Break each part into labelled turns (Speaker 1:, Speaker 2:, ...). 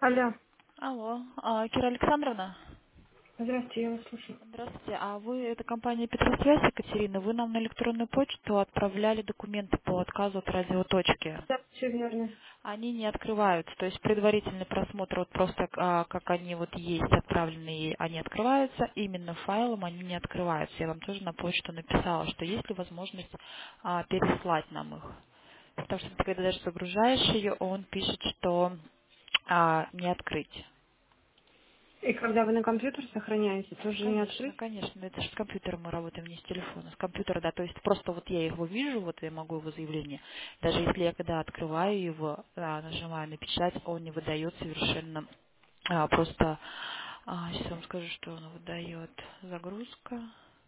Speaker 1: Алло.
Speaker 2: Алло, Кира Александровна?
Speaker 1: Здравствуйте, я вас слушаю.
Speaker 2: Здравствуйте. А вы, это компания Петросвязь, Екатерина, вы нам на электронную почту отправляли документы по отказу от радиоточки.
Speaker 1: Да, все верно.
Speaker 2: Они не открываются, то есть предварительный просмотр, вот просто как они вот есть отправленные, они открываются, именно файлом они не открываются. Я вам тоже на почту написала, что есть ли возможность переслать нам их. Потому что ты когда даже загружаешь ее, он пишет, что не открыть.
Speaker 1: И когда вы на компьютер сохраняете, тоже не
Speaker 2: Конечно,
Speaker 1: открыть?
Speaker 2: конечно. Это же с компьютера мы работаем, не с телефона. С компьютера, да. То есть просто вот я его вижу, вот я могу его заявление. Даже если я когда открываю его, нажимаю на печать, он не выдает совершенно просто. Сейчас вам скажу, что он выдает. Загрузка.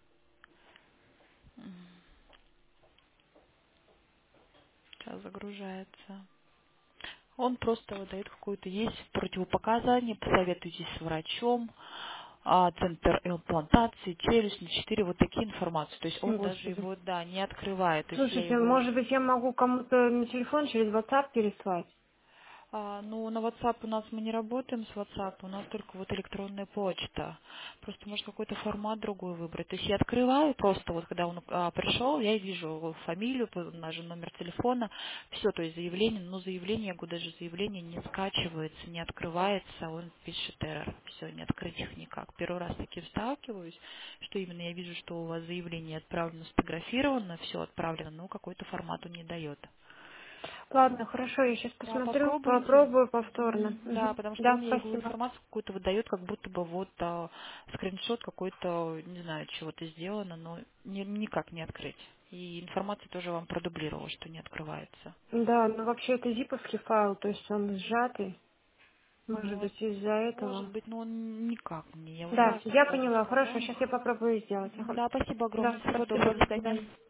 Speaker 2: Сейчас загружается. Он просто выдает какое-то есть противопоказание, посоветуйтесь с врачом, центр имплантации, челюсть на 4, вот такие информации. То есть он даже
Speaker 1: Господи.
Speaker 2: его, да, не открывает. То есть я
Speaker 1: Слушайте,
Speaker 2: его
Speaker 1: может быть, я могу кому-то на телефон через WhatsApp переслать?
Speaker 2: ну, на WhatsApp у нас мы не работаем с WhatsApp, у нас только вот электронная почта. Просто может какой-то формат другой выбрать. То есть я открываю просто вот когда он пришел, я вижу его фамилию, наш номер телефона, все, то есть заявление, но заявление, я говорю, даже заявление не скачивается, не открывается, он пишет error. Все, не открыть их никак. Первый раз с таким сталкиваюсь, что именно я вижу, что у вас заявление отправлено, сфотографировано, все отправлено, но какой-то формат он не дает.
Speaker 1: Ладно, хорошо, я сейчас
Speaker 2: Да,
Speaker 1: посмотрю,
Speaker 2: попробуйте.
Speaker 1: попробую повторно.
Speaker 2: Мгм. Да,
Speaker 1: Мгм.
Speaker 2: потому что он
Speaker 1: Да,
Speaker 2: мне его
Speaker 1: спасибо.
Speaker 2: информацию какую-то выдает, как будто бы вот скриншот какой-то, не знаю, чего-то сделано, но никак не открыть. И информация тоже вам продублировала, что не открывается.
Speaker 1: Да, ну вообще это зиповский файл, то есть он сжатый. Может
Speaker 2: Ну,
Speaker 1: быть, из-за
Speaker 2: может
Speaker 1: этого.
Speaker 2: быть, но он никак мне. Я вот
Speaker 1: Да,
Speaker 2: просто
Speaker 1: я
Speaker 2: загружу
Speaker 1: поняла.
Speaker 2: с
Speaker 1: Хорошо,
Speaker 2: программы.
Speaker 1: сейчас я попробую сделать.
Speaker 2: Мгм.
Speaker 1: Ага.
Speaker 2: Да, спасибо огромное.
Speaker 1: Да,
Speaker 2: Всего
Speaker 1: спасибо,
Speaker 2: доброго.
Speaker 1: до
Speaker 2: До свидания.
Speaker 1: свидания.